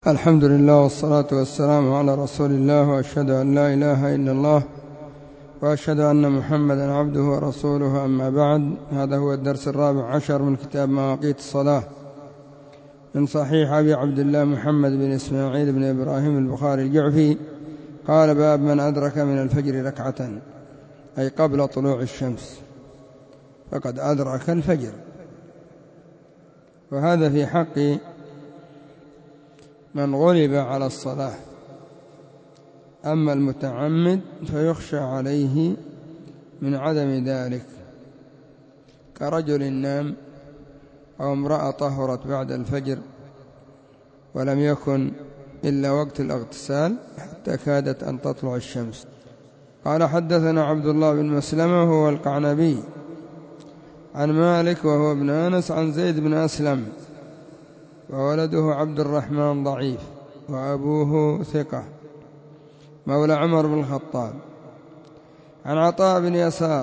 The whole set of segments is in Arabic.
الحمد لله والصلاة والسلام على رسول الله، وأشهد أن لا إله إلا الله، وأشهد أن محمدا عبده ورسوله. أما بعد، هذا هو الدرس 14 من كتاب مواقيت الصلاة من صحيح أبي عبد الله محمد بن إسماعيل بن إبراهيم البخاري الجعفي. قال: باب من أدرك من الفجر ركعة، أي قبل طلوع الشمس فقد أدرك الفجر. وهذا في حق من غلب على الصلاة. أما المتعمد فيخشى عليه من عدم ذلك، كرجل نام أو امرأة طهرت بعد الفجر ولم يكن إلا وقت الاغتسال حتى كادت أن تطلع الشمس. قال: حدثنا عبد الله بن مسلمة وهو القعنبي عن مالك وهو ابن أنس عن زيد بن أسلم، وولده عبد الرحمن ضعيف، وأبوه ثقة مولى عمر بن الخطاب، عن عطاء بن يسار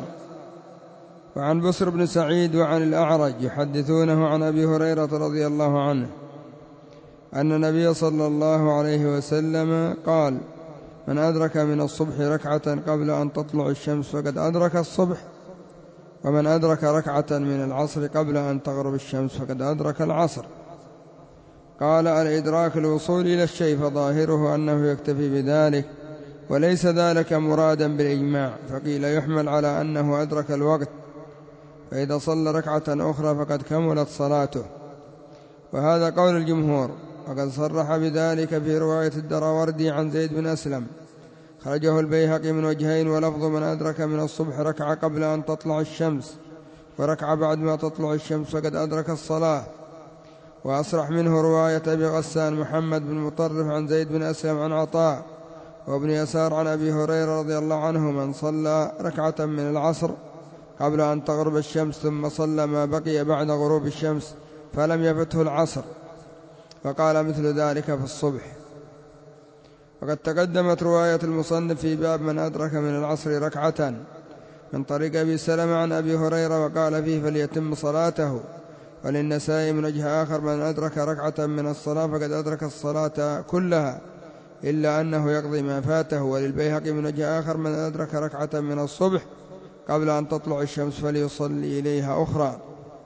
وعن بسر بن سعيد وعن الأعرج يحدثونه عن أبي هريرة رضي الله عنه أن النبي صلى الله عليه وسلم قال: من أدرك من الصبح ركعة قبل أن تطلع الشمس فقد أدرك الصبح، ومن أدرك ركعة من العصر قبل أن تغرب الشمس فقد أدرك العصر. قال: الإدراك الوصول إلى الشيء، فظاهره أنه يكتفي بذلك، وليس ذلك مرادا بالإجماع، فقيل يحمل على أنه أدرك الوقت، فإذا صلى ركعة أخرى فقد كملت صلاته، وهذا قول الجمهور. وقد صرح بذلك في رواية الدراوردي عن زيد بن أسلم، خرجه البيهقي من وجهين، ولفظ من أدرك من الصبح ركعة قبل أن تطلع الشمس وركعة بعد ما تطلع الشمس فقد أدرك الصلاة. وأصرح منه رواية أبي غسان محمد بن مطرف عن زيد بن أسلم عن عطاء وابن يسار عن أبي هريرة رضي الله عنه: من صلى ركعة من العصر قبل أن تغرب الشمس ثم صلى ما بقي بعد غروب الشمس فلم يفته العصر، فقال مثل ذلك في الصبح. وقد تقدمت رواية المصنف في باب من أدرك من العصر ركعة من طريق أبي سلمة عن أبي هريرة، وقال فيه: فليتم صلاته. وللنسائي من وجه آخر: من أدرك ركعة من الصلاة فقد أدرك الصلاة كلها إلا أنه يقضي ما فاته. وللبيهقي من وجه آخر: من أدرك ركعة من الصبح قبل أن تطلع الشمس فليصلي إليها أخرى.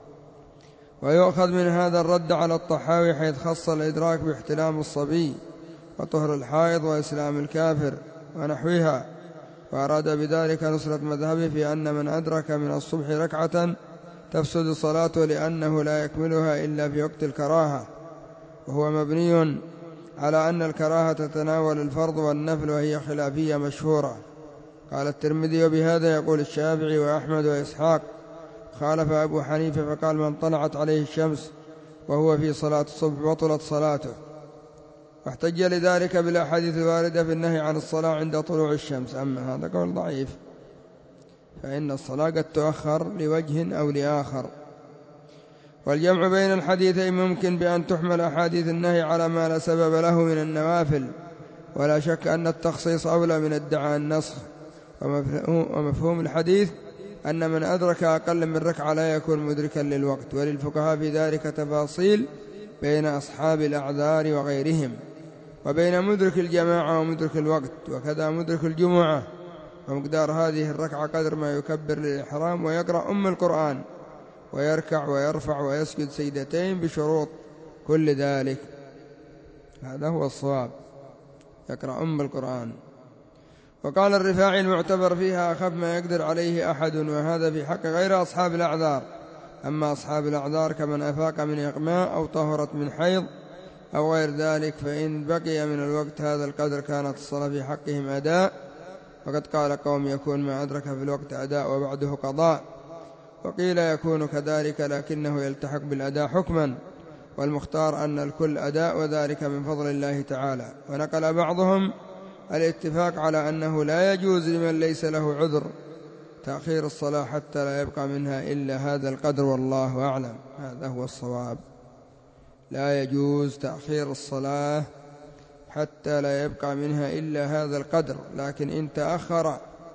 ويؤخذ من هذا الرد على الطحاوي، حيث خص الإدراك باحتلام الصبي وطهر الحائض وإسلام الكافر ونحوها، وأراد بذلك نصرة مذهبه في أن من أدرك من الصبح ركعة تفسد صلاته، لأنه لا يكملها إلا في وقت الكراهة، وهو مبني على أن الكراهة تتناول الفرض والنفل، وهي خلافية مشهورة. قال الترمذي: وبهذا يقول الشافعي وأحمد وإسحاق. خالف أبو حنيفة فقال: من طلعت عليه الشمس وهو في صلاة الصبح بطلت صلاته. واحتج لذلك بالأحاديث الواردة في النهي عن الصلاة عند طلوع الشمس. أما هذا قول ضعيف، فإن الصلاة قد تؤخر لوجه أو لآخر. والجمع بين الحديثين ممكن بأن تحمل أحاديث النهي على ما لا سبب له من النوافل، ولا شك أن التخصيص أولى من ادعاء النسخ. ومفهوم الحديث أن من أدرك أقل من ركعة لا يكون مدركا للوقت. وللفقهاء في ذلك تفاصيل بين أصحاب الأعذار وغيرهم، وبين مدرك الجماعة ومدرك الوقت، وكذا مدرك الجمعة. ومقدار هذه الركعة قدر ما يكبر للإحرام ويقرأ القرآن ويركع ويرفع ويسجد سجدتين بشروط كل ذلك. هذا هو الصواب، يقرأ القرآن. وقال الرفاعي: المعتبر فيها أخف ما يقدر عليه أحد، وهذا في حق غير أصحاب الأعذار. أما أصحاب الأعذار كمن أفاق من إغماء أو طهرت من حيض أو غير ذلك، فإن بقي من الوقت هذا القدر كانت الصلاة في حقهم أداء. وقد قال قوم: يكون ما أدرك في الوقت أداء وبعده قضاء. وقيل يكون كذلك لكنه يلتحق بالأداء حكما، والمختار أن الكل أداء، وذلك من فضل الله تعالى. ونقل بعضهم الاتفاق على أنه لا يجوز لمن ليس له عذر تأخير الصلاة حتى لا يبقى منها إلا هذا القدر، والله أعلم. هذا هو الصواب، لا يجوز تأخير الصلاة حتى لا يبقى منها إلا هذا القدر. لكن إن تأخر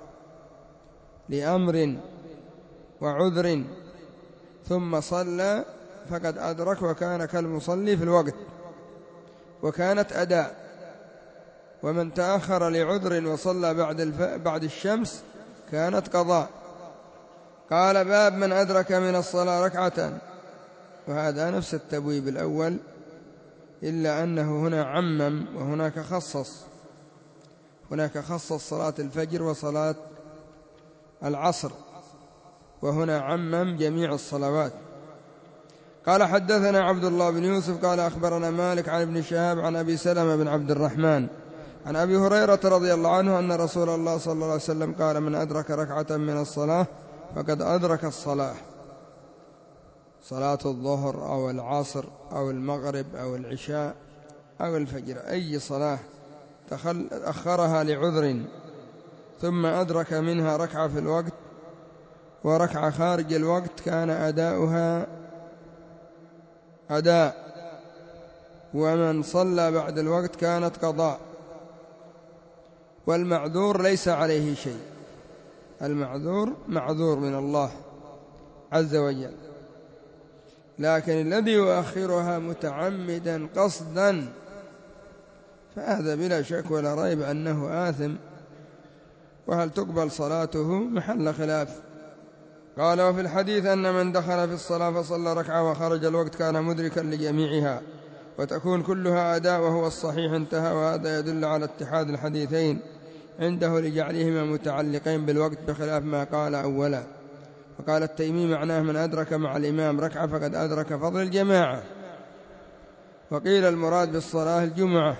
لأمر وعذر ثم صلى فقد أدرك وكان كالمصلي في الوقت. وكانت أداء، ومن تأخر لعذر وصلى بعد الشمس كانت قضاء. قال: باب من أدرك من الصلاة ركعة. وهذا نفس التبويب الأول، إلا أنه هنا عمم وهناك خصص. هناك خصص صلاة الفجر وصلاة العصر، وهنا عمم جميع الصلوات. قال: حدثنا عبد الله بن يوسف قال: أخبرنا مالك عن ابن شهاب عن أبي سلمة بن عبد الرحمن عن أبي هريرة رضي الله عنه أن رسول الله صلى الله عليه وسلم قال: من أدرك ركعة من الصلاة فقد أدرك الصلاة. صلاة الظهر أو العصر أو المغرب أو العشاء أو الفجر، أي صلاة أخرها لعذر ثم أدرك منها ركعة في الوقت وركعة خارج الوقت كان أداؤها أداء، ومن صلى بعد الوقت كانت قضاء. والمعذور ليس عليه شيء، المعذور معذور من الله عز وجل، لكن الذي يؤخرها متعمدا قصدا فهذا بلا شك ولا ريب أنه آثم، وهل تقبل صلاته محل خلاف. قال: وفي الحديث أن من دخل في الصلاة فصلى ركعة وخرج الوقت كان مدركا لجميعها وتكون كلها أداء وهو الصحيح. انتهى. وهذا يدل على اتحاد الحديثين عنده لجعلهما متعلقين بالوقت بخلاف ما قال أولا. وقال التيمي: معناه من أدرك مع الإمام ركعة فقد أدرك فضل الجماعة. وقيل المراد بالصلاة الجمعة،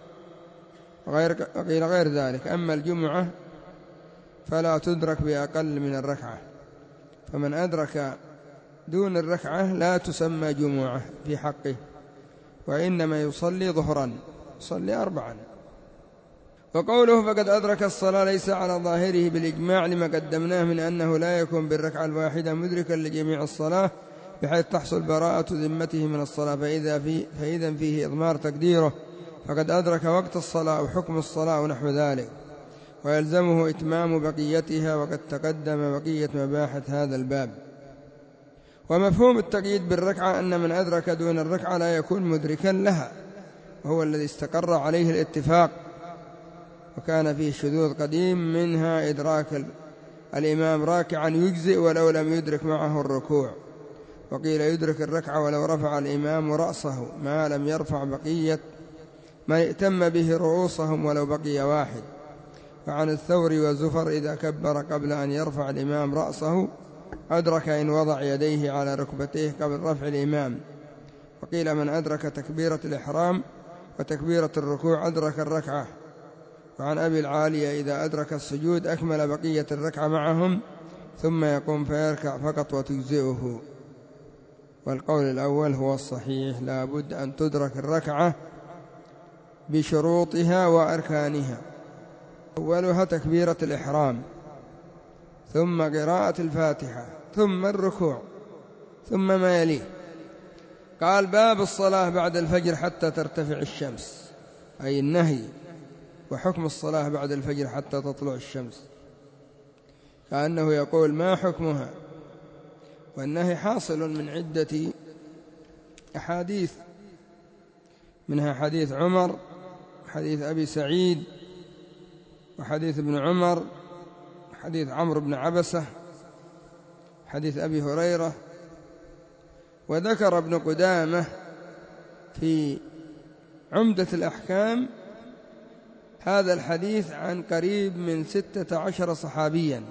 وقيل غير ذلك. أما الجمعة فلا تدرك بأقل من الركعة، فمن أدرك دون الركعة لا تسمى جمعة في حقه، وإنما يصلي ظهرا، يصلي 4. وقوله فقد أدرك الصلاة ليس على ظاهره بالإجماع لما قدمناه من أنه لا يكون بالركعة الواحدة مدركا لجميع الصلاة بحيث تحصل براءة ذمته من الصلاة، فإذا فيه إضمار تقديره فقد أدرك وقت الصلاة أو حكم الصلاة ونحو ذلك، ويلزمه إتمام بقيتها، وقد تقدم بقية مباحث هذا الباب. ومفهوم التقييد بالركعة أن من أدرك دون الركعة لا يكون مدركا لها، وهو الذي استقر عليه الاتفاق، وكان فيه شذوذ قديم، منها إدراك الإمام راكعا يجزئ ولو لم يدرك معه الركوع، وقيل يدرك الركعة ولو رفع الإمام رأسه ما لم يرفع بقية من ائتم به رؤوسهم ولو بقي واحد. وعن الثوري وزفر إذا كبر قبل أن يرفع الإمام رأسه أدرك إن وضع يديه على ركبتيه قبل رفع الإمام. وقيل من أدرك تكبيرة الإحرام وتكبيرة الركوع أدرك الركعة. وعن أبي العالية إذا أدرك السجود أكمل بقية الركعة معهم ثم يقوم فيركع فقط وتجزئه. والقول الأول هو الصحيح، لا بد أن تدرك الركعة بشروطها وأركانها، أولها تكبيرة الإحرام، ثم قراءة الفاتحة، ثم الركوع، ثم ما يليه. قال: باب الصلاة بعد الفجر حتى ترتفع الشمس، أي النهي وحكم الصلاة بعد الفجر حتى تطلع الشمس، كأنه يقول ما حكمها. والنهي حاصل من عدة أحاديث، منها حديث عمر، حديث أبي سعيد، وحديث ابن عمر، حديث عمرو بن عبسة، حديث أبي هريرة. وذكر ابن قدامة في عمدة الأحكام هذا الحديث عن قريب من 16 صحابيا،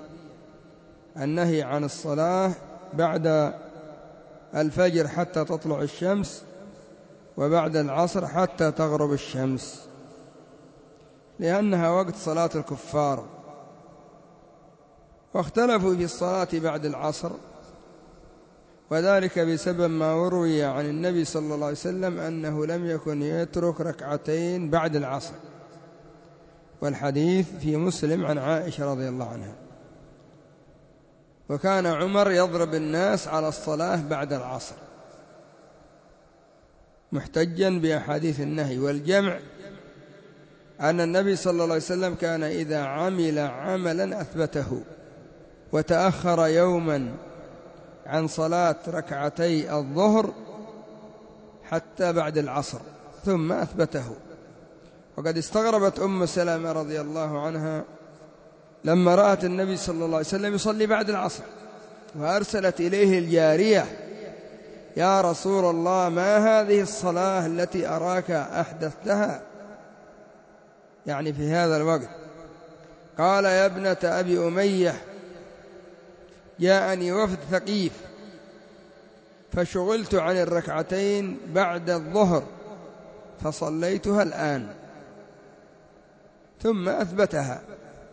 النهي عن الصلاة بعد الفجر حتى تطلع الشمس، وبعد العصر حتى تغرب الشمس، لأنها وقت صلاة الكفار. واختلفوا في الصلاة بعد العصر، وذلك بسبب ما وروي عن النبي صلى الله عليه وسلم أنه لم يكن يترك ركعتين بعد العصر، والحديث في مسلم عن عائشة رضي الله عنها. وكان عمر يضرب الناس على الصلاة بعد العصر محتجا بأحاديث النهي. والجمع أن النبي صلى الله عليه وسلم كان إذا عمل عملا أثبته وتأخر يوما عن صلاة ركعتي الظهر حتى بعد العصر، ثم أثبته. وقد استغربت أم سلمة رضي الله عنها لما رأت النبي صلى الله عليه وسلم يصلي بعد العصر، وأرسلت إليه الجارية: يا رسول الله، ما هذه الصلاة التي أراك أحدثتها يعني في هذا الوقت؟ قال: يا ابنة أبي أمية، جاءني وفد ثقيف فشغلت عن الركعتين بعد الظهر فصليتها الآن. ثم أثبتها.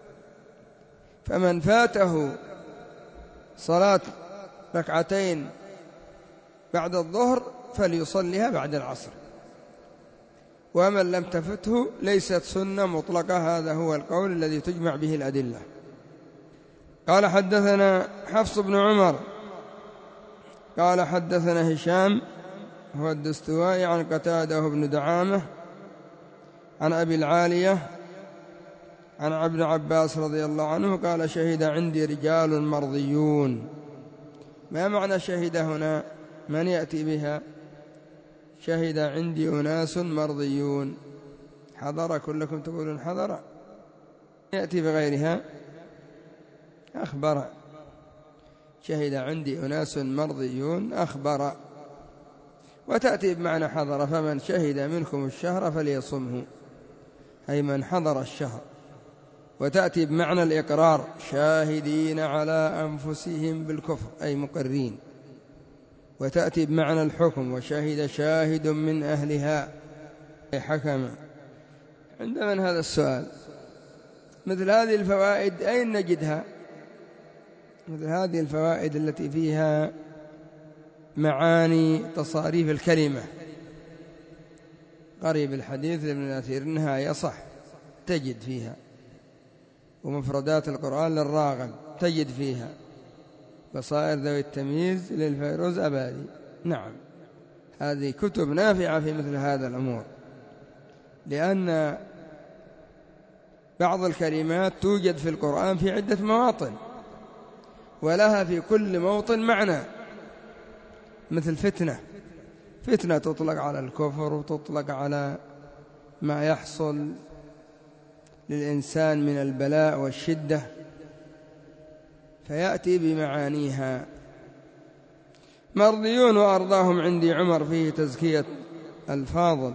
فمن فاته صلاة ركعتين بعد الظهر فليصليها بعد العصر، ومن لم تفته ليست سنة مطلقة. هذا هو القول الذي تجمع به الأدلة. قال: حدثنا حفص بن عمر قال: حدثنا هشام هو الدستوائي عن قتادة بن دعامة عن أبي العالية عن ابن عباس رضي الله عنه قال: شهد عندي رجال مرضيون. ما معنى شهد هنا؟ من يأتي بها؟ شهد عندي أناس مرضيون. حضر، كلكم تقولون حضر. يأتي بغيرها أخبر. شهد عندي أناس مرضيون أخبر. وتأتي بمعنى حضر: فمن شهد منكم الشهر فليصمه، أي من حضر الشهر. وتأتي بمعنى الإقرار: شاهدين على أنفسهم بالكفر، أي مقرين. وتأتي بمعنى الحكم: وشهد شاهد من أهلها، أي حكم. عند من هذا السؤال؟ مثل هذه الفوائد أين نجدها؟ مثل هذه الفوائد التي فيها معاني تصاريف الكلمة. قريب الحديث لابن الأثير النهاية صح تجد فيها، ومفردات القرآن للراغب تجد فيها، بصائر ذوي التمييز للفيروز أبادي. نعم، هذه كتب نافعة في مثل هذا الأمور، لأن بعض الكلمات توجد في القرآن في عدة مواطن، ولها في كل موطن معنى. مثل فتنة، فتنة تطلق على الكفر وتطلق على ما يحصل للإنسان من البلاء والشدة، فيأتي بمعانيها. مرضيون وأرضاهم عندي عمر فيه تزكية الفاضل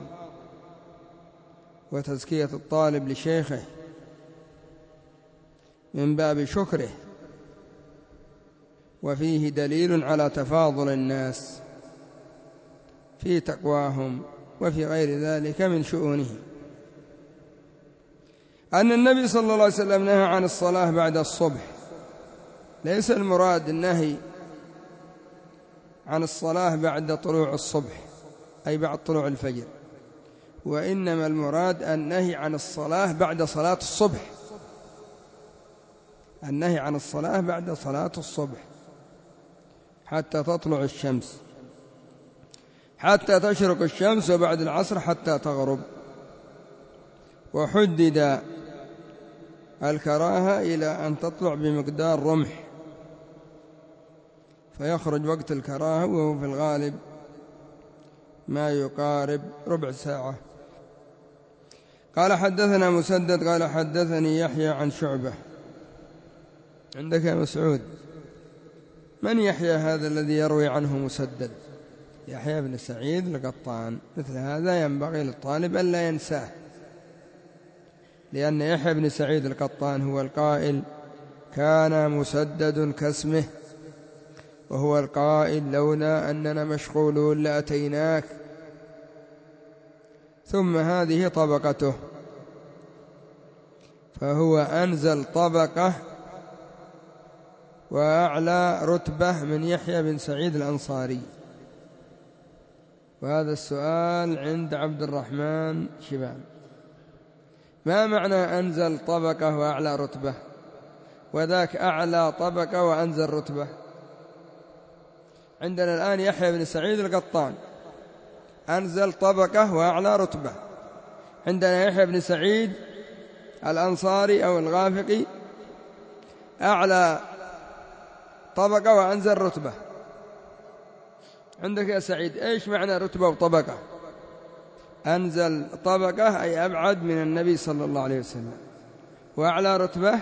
وتزكية الطالب لشيخه من باب شكره، وفيه دليل على تفاضل الناس في تقواهم وفي غير ذلك من شؤونه. أن النبي صلى الله عليه وسلم نهى عن الصلاة بعد الصبح. ليس المراد النهي عن الصلاة بعد طلوع الصبح، أي بعد طلوع الفجر، وإنما المراد النهي عن الصلاة بعد صلاة الصبح. النهي عن الصلاة بعد صلاة الصبح حتى تطلع الشمس، حتى تشرق الشمس، وبعد العصر حتى تغرب. وحدد الكراهة إلى أن تطلع بمقدار رمح، فيخرج وقت الكراهة وهو في الغالب ما يقارب ربع ساعة. قال: حدثنا مسدد قال: حدثني يحيى عن شعبة. عندك يا مسعود من يحيى هذا الذي يروي عنه مسدد؟ يحيى بن سعيد القطان. مثل هذا ينبغي للطالب أن لا ينساه، لأن يحيى بن سعيد القطان هو القائل: كان مسدد كاسمه، وهو القائل: لولا أننا مشغولون لأتيناك. ثم هذه طبقته، فهو أنزل طبقة وأعلى رتبة من يحيى بن سعيد الأنصاري. وهذا السؤال عند عبد الرحمن شبان: ما معنى أنزل طبقة وأعلى رتبة؟ وذاك أعلى طبقة وأنزل رتبة. عندنا الآن يحيى بن سعيد القطان أنزل طبقة وأعلى رتبة، عندنا يحيى بن سعيد الأنصاري أو الغافقي أعلى طبقة وأنزل رتبة. عندك يا سعيد إيش معنى رتبة وطبقة؟ أنزل طبقة أي أبعد من النبي صلى الله عليه وسلم، وأعلى رتبة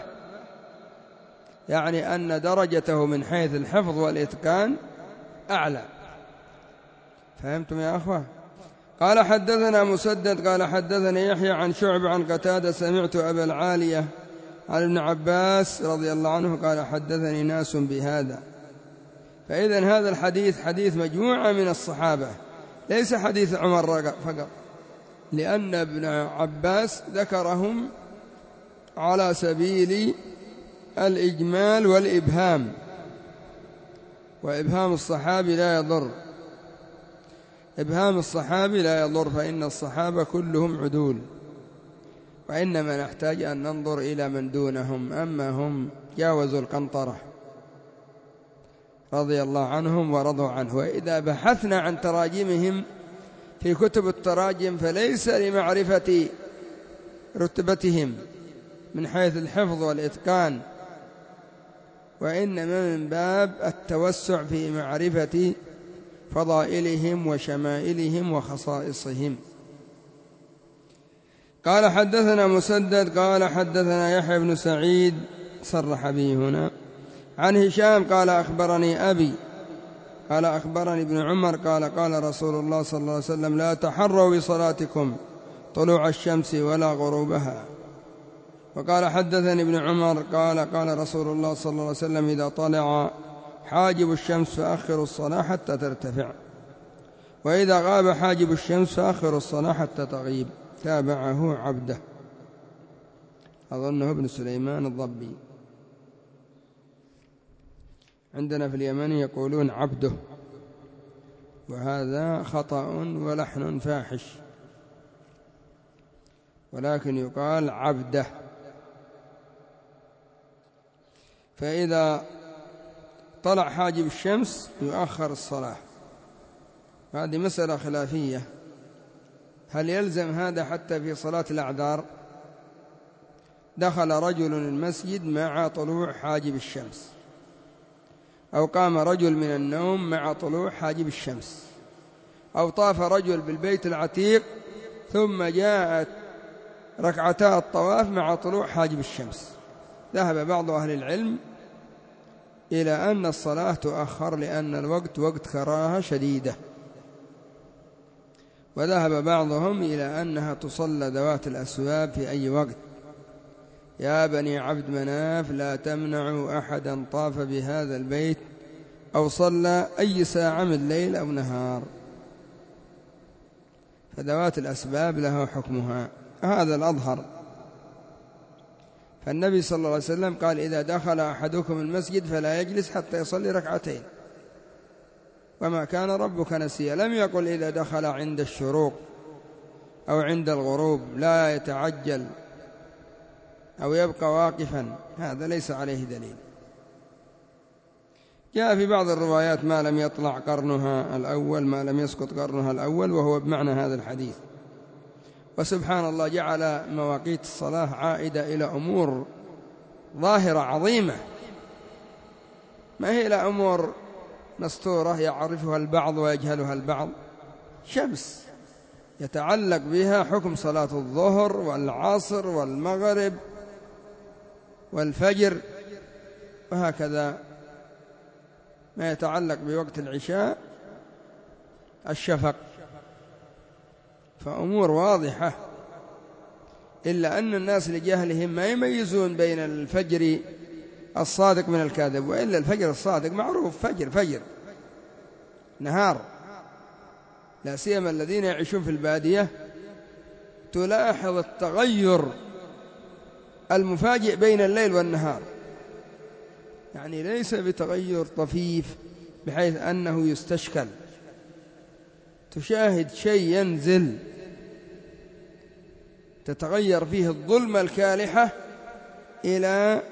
يعني أن درجته من حيث الحفظ والإتقان أعلى. فهمتم يا أخوة؟ قال حدثنا مسدد قال حدثني يحيى عن شعب عن قتادة سمعت أبا العالية عن ابن عباس رضي الله عنه قال حدثني ناس بهذا. فإذن هذا الحديث حديث مجموعة من الصحابة، ليس حديث عمر فقط، لأن ابن عباس ذكرهم على سبيل الإجمال والإبهام، وإبهام الصحابي لا يضر، إبهام الصحابي لا يضر، فإن الصحابة كلهم عدول، وإنما نحتاج أن ننظر إلى من دونهم، أما هم جاوزوا القنطرة رضي الله عنهم ورضوا عنه. وإذا بحثنا عن تراجمهم في كتب التراجم فليس لمعرفة رتبتهم من حيث الحفظ والإتقان، وإنما من باب التوسع في معرفة فضائلهم وشمائلهم وخصائصهم. قال حدثنا مسدد قال حدثنا يحيى بن سعيد صرح به هنا عن هشام قال أخبرني أبي قال أخبرني ابن عمر قال قال رسول الله صلى الله عليه وسلم لا تحروا بصلاتكم طلوع الشمس ولا غروبها. وقال حدثني ابن عمر قال قال رسول الله صلى الله عليه وسلم إذا طلع حاجب الشمس فأخروا الصلاة حتى ترتفع، وإذا غاب حاجب الشمس فأخروا الصلاة حتى تغيب. تابعه عبده، أظنه ابن سليمان الضبي، عندنا في اليمن يقولون عبده، وهذا خطأ ولحن فاحش، ولكن يقال عبده. فإذا طلع حاجب الشمس يؤخر الصلاة. هذه مسألة خلافية، هل يلزم هذا حتى في صلاة الأعذار؟ دخل رجل المسجد مع طلوع حاجب الشمس، أو قام رجل من النوم مع طلوع حاجب الشمس، أو طاف رجل بالبيت العتيق ثم جاءت ركعتا الطواف مع طلوع حاجب الشمس. ذهب بعض أهل العلم إلى أن الصلاة تؤخر لأن الوقت وقت كراهة شديدة، وذهب بعضهم إلى أنها تصلى ذوات الأسباب في أي وقت. يا بني عبد مناف لا تمنعوا أحدا طاف بهذا البيت أو صلى أي ساعة من ليل أو نهار، فذوات الأسباب لها حكمها، هذا الأظهر. فالنبي صلى الله عليه وسلم قال إذا دخل أحدكم المسجد فلا يجلس حتى يصلي ركعتين، وما كان ربك نسيا. لم يقل إذا دخل عند الشروق أو عند الغروب لا يتعجل أو يبقى واقفا، هذا ليس عليه دليل. جاء في بعض الروايات ما لم يطلع قرنها الأول، ما لم يسقط قرنها الأول، وهو بمعنى هذا الحديث. وسبحان الله جعل مواقيت الصلاة عائدة إلى أمور ظاهرة عظيمة، ما هي إلى أمور مستورة يعرفها البعض ويجهلها البعض. شمس يتعلق بها حكم صلاة الظهر والعصر والمغرب والفجر، وهكذا ما يتعلق بوقت العشاء الشفق، فأمور واضحة. إلا أن الناس لجهلهم ما يميزون بين الفجر الصادق من الكاذب، وإلا الفجر الصادق معروف فجر نهار، لا سيما الذين يعيشون في البادية تلاحظ التغير المفاجئ بين الليل والنهار، يعني ليس بتغير طفيف بحيث أنه يستشكل، تشاهد شيء ينزل تتغير فيه الظلمة الكالحة إلى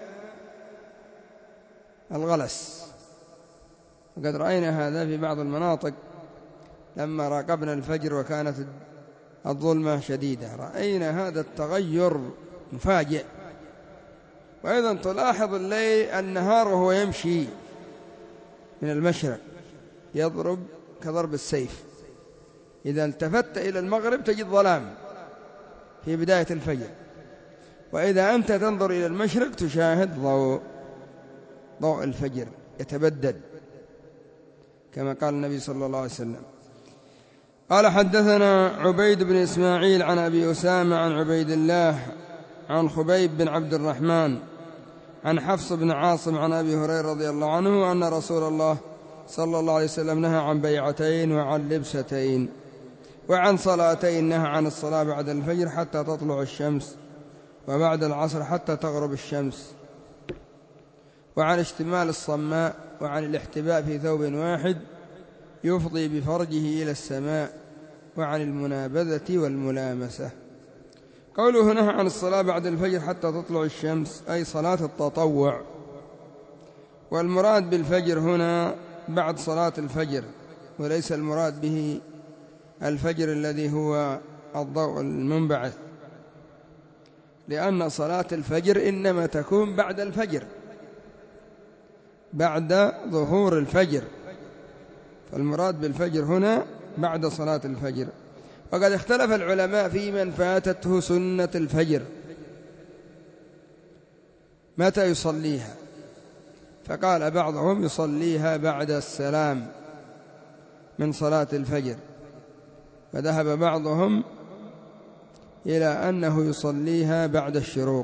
الغلس. وقد رأينا هذا في بعض المناطق لما راقبنا الفجر وكانت الظلمة شديدة، رأينا هذا التغير مفاجئ. وأيضا تلاحظ الليل النهار وهو يمشي من المشرق يضرب كضرب السيف، إذا التفت إلى المغرب تجد ظلام في بداية الفجر، وإذا أنت تنظر إلى المشرق تشاهد ضوء الفجر يتبدد كما قال النبي صلى الله عليه وسلم. قال حدثنا عبيد بن إسماعيل عن أبي أسامة عن عبيد الله عن خبيب بن عبد الرحمن عن حفص بن عاصم عن أبي هريرة رضي الله عنه أن رسول الله صلى الله عليه وسلم نهى عن بيعتين وعن لبستين وعن صلاتين، نهى عن الصلاة بعد الفجر حتى تطلع الشمس وبعد العصر حتى تغرب الشمس، وعن اشتمال الصماء، وعن الاحتباء في ثوب واحد يفضي بفرجه إلى السماء، وعن المنابذة والملامسة. قوله نهى عن الصلاة بعد الفجر حتى تطلع الشمس أي صلاة التطوع، والمراد بالفجر هنا بعد صلاة الفجر، وليس المراد به الفجر الذي هو الضوء المنبعث، لأن صلاة الفجر إنما تكون بعد الفجر، بعد ظهور الفجر، فالمراد بالفجر هنا بعد صلاة الفجر. وقد اختلف العلماء في من فاتته سنة الفجر متى يصليها، فقال بعضهم يصليها بعد السلام من صلاة الفجر، فذهب بعضهم إلى أنه يصليها بعد الشروق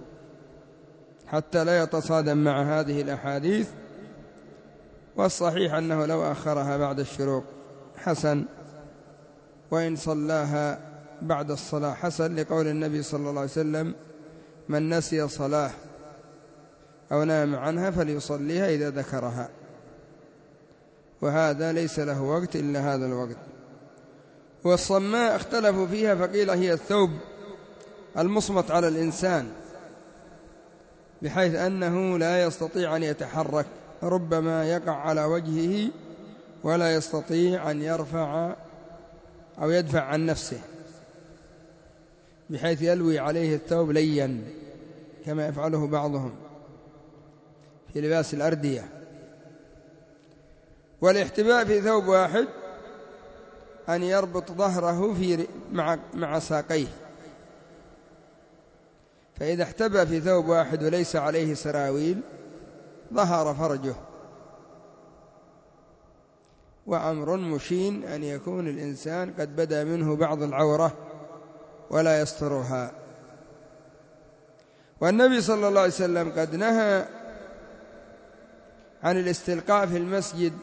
حتى لا يتصادم مع هذه الأحاديث، والصحيح أنه لو أخرها بعد الشروق حسن، وإن صلاها بعد الصلاة حسن، لقول النبي صلى الله عليه وسلم من نسي صلاة أو نام عنها فليصليها إذا ذكرها، وهذا ليس له وقت إلا هذا الوقت. والصماء اختلفوا فيها، فقيل هي الثوب المصمت على الإنسان بحيث أنه لا يستطيع أن يتحرك، ربما يقع على وجهه ولا يستطيع أن يرفع أو يدفع عن نفسه، بحيث يلوي عليه الثوب ليا كما يفعله بعضهم في لباس الأردية. والاحتباء في ثوب واحد أن يربط ظهره مع ساقيه، فإذا احتبى في ثوب واحد وليس عليه سراويل ظهر فرجه، وأمر مشين أن يكون الإنسان قد بدا منه بعض العورة ولا يسترها. والنبي صلى الله عليه وسلم قد نهى عن الاستلقاء في المسجد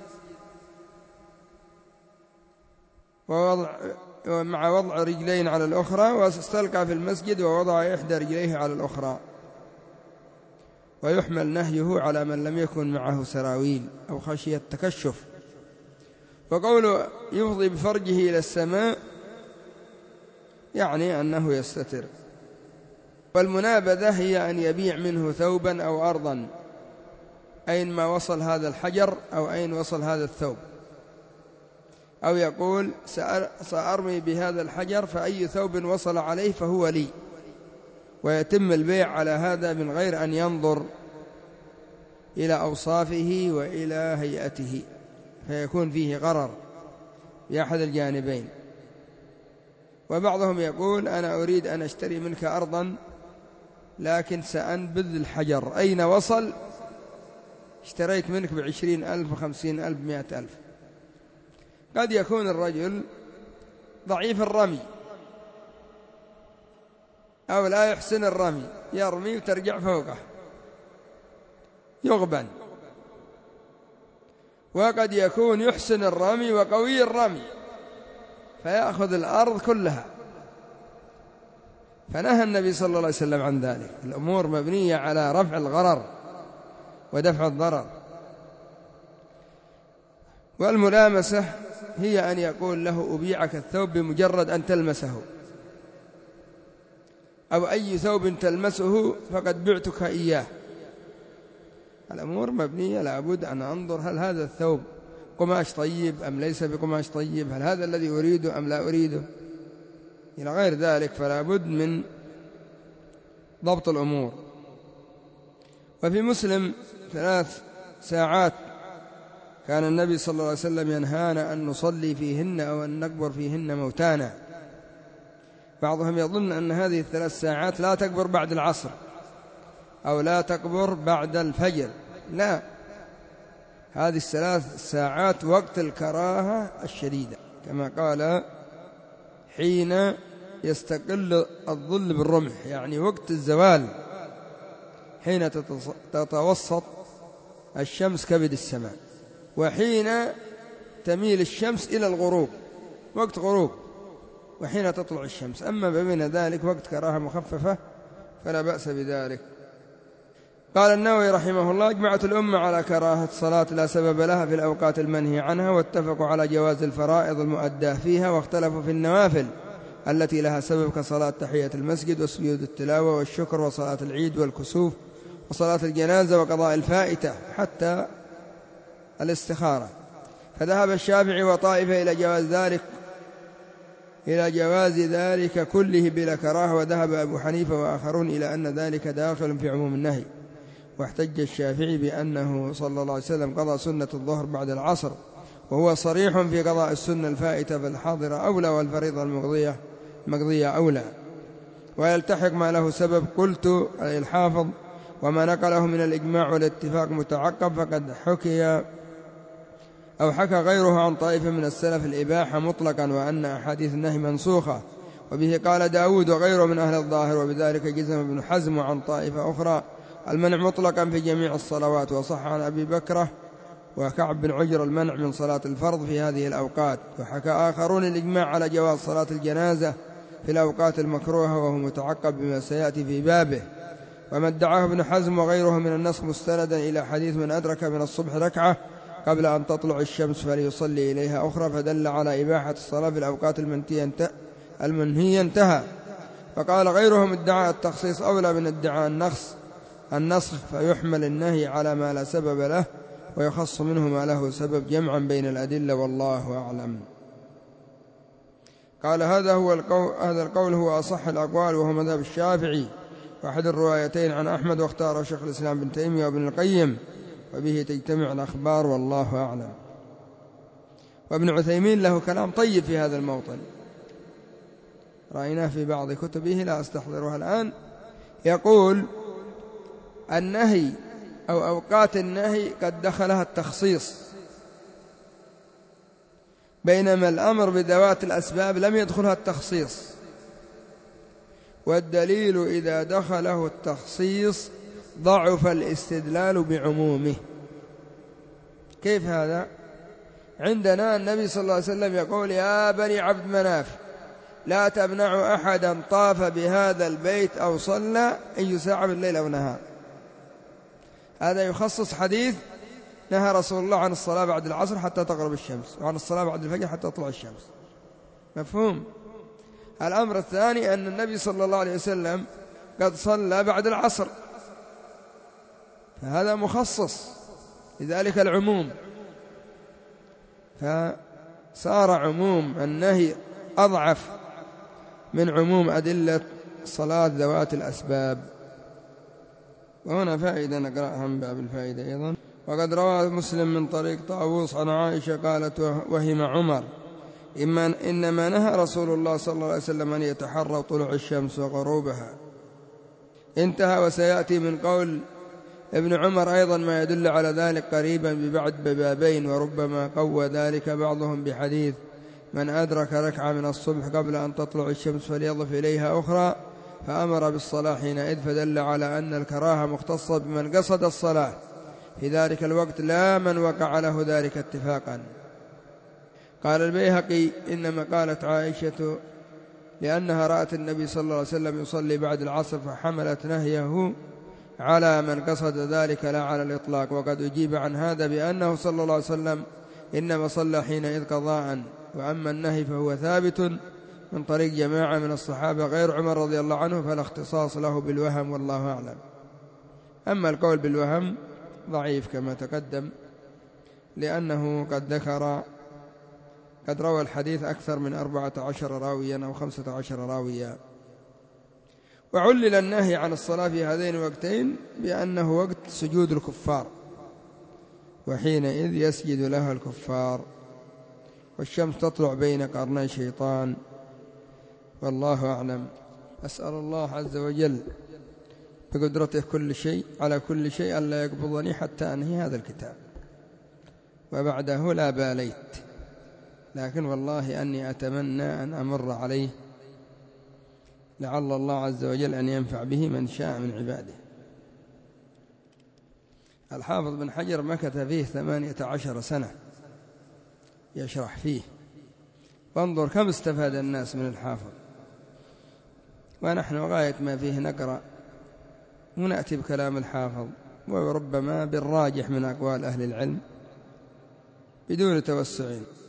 مع وضع رجلين على الأخرى، واستلقى في المسجد ووضع إحدى رجليه على الأخرى، ويحمل نهيه على من لم يكن معه سراويل أو خشية التكشف. وقوله يفضي بفرجه إلى السماء يعني أنه يستتر. والمنابذة هي أن يبيع منه ثوبا أو أرضا أين ما وصل هذا الحجر أو أين وصل هذا الثوب، أو يقول سأرمي بهذا الحجر فأي ثوب وصل عليه فهو لي، ويتم البيع على هذا من غير أن ينظر إلى أوصافه وإلى هيئته، فيكون فيه غرر بأحد الجانبين. وبعضهم يقول أنا أريد أن أشتري منك أرضا لكن سأنبذ الحجر، أين وصل اشتريت منك ب20,000 و50,000 ب100,000. قد يكون الرجل ضعيف الرمي أو لا يحسن الرمي، يرمي وترجع فوقه يغبن، وقد يكون يحسن الرمي وقوي الرمي فيأخذ الأرض كلها، فنهى النبي صلى الله عليه وسلم عن ذلك. الأمور مبنية على رفع الغرر ودفع الضرر. والملامسة هي أن يقول له أبيعك الثوب بمجرد أن تلمسه، أو أي ثوب تلمسه فقد بعتك إياه. الأمور مبنية لابد أن أنظر هل هذا الثوب قماش طيب أم ليس بقماش طيب، هل هذا الذي أريده أم لا أريده، إلى غير ذلك، فلا بد من ضبط الأمور. وفي مسلم 3 ساعات كان النبي صلى الله عليه وسلم ينهانا أن نصلي فيهن أو أن نقبر فيهن موتانا. بعضهم يظن أن هذه الثلاث ساعات لا تقبر بعد العصر أو لا تقبر بعد الفجر، لا، هذه الثلاث ساعات وقت الكراهة الشديدة، كما قال حين يستقل الظل بالرمح، يعني وقت الزوال حين تتوسط الشمس كبد السماء، وحين تميل الشمس إلى الغروب وقت غروب، وحين تطلع الشمس. أما بين ذلك وقت كراهة مخففة فلا بأس بذلك. قال النووي رحمه الله: أجمعت الأمة على كراهة صلاة لا سبب لها في الأوقات المنهي عنها، واتفقوا على جواز الفرائض المؤداة فيها، واختلفوا في النوافل التي لها سبب كصلاة تحية المسجد وسجود التلاوة والشكر وصلاة العيد والكسوف وصلاة الجنازة وقضاء الفائتة حتى الاستخارة. فذهب الشافعي وطائفة إلى جواز ذلك كله بلا كراهة، وذهب أبو حنيفة وآخرون إلى أن ذلك داخل في عموم النهي. واحتج الشافعي بأنه صلى الله عليه وسلم قضى سنة الظهر بعد العصر، وهو صريح في قضاء السنة الفائتة، فالحاضرة أولى والفريضة المقضية أولى. ويلتحق ما له سبب. قلت الحافظ: وما نقله من الإجماع والاتفاق متعقب، فقد حكى غيره عن طائفة من السلف الإباحة مطلقا، وأن أحاديث النهي منسوخة، وبه قال داود وغيره من أهل الظاهر، وبذلك جزم ابن حزم عن طائفة أخرى المنع مطلقا في جميع الصلوات. وصح عن أبي بكرة وكعب بن عجر المنع من صلاة الفرض في هذه الأوقات. وحكى آخرون الإجماع على جواز صلاة الجنازة في الأوقات المكروهة، وهو متعقب بما سيأتي في بابه. وما ادعاه ابن حزم وغيره من النسخ مستندا إلى حديث من أدرك من الصبح ركعة قبل أن تطلع الشمس فليصلي إليها أخرى، فدل على إباحة الصلاة في الأوقات المنهية انتهى. فقال غيرهم: ادعاء التخصيص أولى من ادعاء النسخ، فيحمل النهي على ما لا سبب له ويخص منه ما له سبب، جمعا بين الأدلة، والله أعلم. قال: هذا القول هو أصح الأقوال، وهو مذهب الشافعي وأحد الروايتين عن أحمد، واختار شيخ الإسلام بن تيمية وابن القيم، وبه تجتمع الأخبار، والله أعلم. وابن عثيمين له كلام طيب في هذا الموطن، رأيناه في بعض كتبه لا أستحضرها الآن. يقول: النهي أو أوقات النهي قد دخلها التخصيص، بينما الأمر بذوات الأسباب لم يدخلها التخصيص، والدليل إذا دخله التخصيص ضعف الاستدلال بعمومه. كيف هذا؟ عندنا النبي صلى الله عليه وسلم يقول: يا بني عبد مناف لا تمنعوا أحدا طاف بهذا البيت أو صلى أي ساعة من الليل أو نهار. هذا يخصص حديث نهى رسول الله عن الصلاة بعد العصر حتى تغرب الشمس، وعن الصلاة بعد الفجر حتى تطلع الشمس. مفهوم؟ الأمر الثاني أن النبي صلى الله عليه وسلم قد صلى بعد العصر، فهذا مخصص لذلك العموم، فصار عموم النهي أضعف من عموم أدلة صلاة ذوات الأسباب. وهنا فائدة نقرأها من باب الفائدة أيضا. وقد روى مسلم من طريق طاووس عن عائشة قالت: وهم عمر إنما نهى رسول الله صلى الله عليه وسلم أن يتحرى طلوع الشمس وغروبها. انتهى. وسيأتي من قول ابن عمر أيضا ما يدل على ذلك قريبا ببابين، وربما قوى ذلك بعضهم بحديث من أدرك ركعة من الصبح قبل أن تطلع الشمس فليضف إليها أخرى، فأمر بالصلاة حينئذ، فدل على أن الكراهة مختصة بمن قصد الصلاة في ذلك الوقت لا من وقع له ذلك اتفاقا. قال البيهقي: إنما قالت عائشة لأنها رأت النبي صلى الله عليه وسلم يصلي بعد العصر فحملت نهيه على من قصد ذلك لا على الإطلاق. وقد أجيب عن هذا بأنه صلى الله عليه وسلم إنما صلى حينئذ قضاء، وأما النهي فهو ثابت من طريق جماعة من الصحابة غير عمر رضي الله عنه، فلا اختصاص له بالوهم، والله أعلم. أما القول بالوهم ضعيف كما تقدم، لأنه قد روى الحديث أكثر من 14 راويا أو 15 راويا. وعلل النهي عن الصلاة في هذين الوقتين بأنه وقت سجود الكفار، وحينئذ يسجد لها الكفار، والشمس تطلع بين قرني شيطان، والله أعلم. أسأل الله عز وجل بقدرته كل شيء على كل شيء ألا يقبضني حتى أنهي هذا الكتاب، وبعده لا باليت، لكن والله أني أتمنى أن أمر عليه، لعل الله عز وجل أن ينفع به من شاء من عباده. الحافظ بن حجر مكث فيه 18 سنة يشرح فيه، فانظر كم استفاد الناس من الحافظ، ونحن غاية ما فيه نقرأ ونأتي بكلام الحافظ، وربما بالراجح من أقوال أهل العلم بدون توسع.